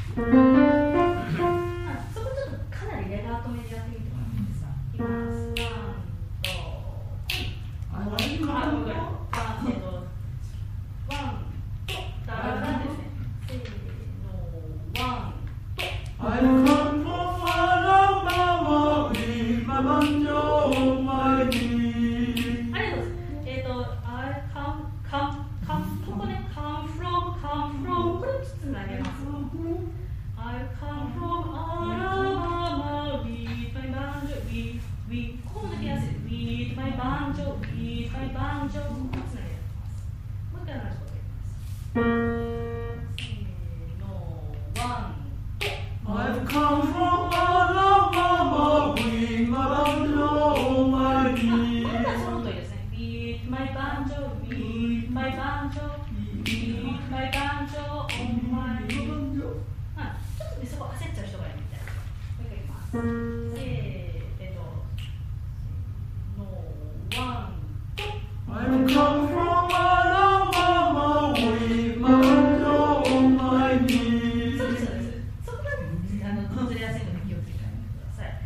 そこちょっとかなりレガート目でやってみてもらっていいですか。いきます。ワンとワンとダラダラですね。せーのワンと。I come from Alabama with my banjo on my knee。ありがとうございます。I come ここね come from これをつなげます。I come from Alabama with my banjo with ここも抜けやすい with my banjo をつなげます。もう一回同じこといきます。せーのワンと I've come from Alabama with my banjo on my knee。またそのといいですね。with my banjo with my banjo with my banjo on my knee。ちょっとねそこ焦っちゃう人がいるみたいな。もう一回いきます。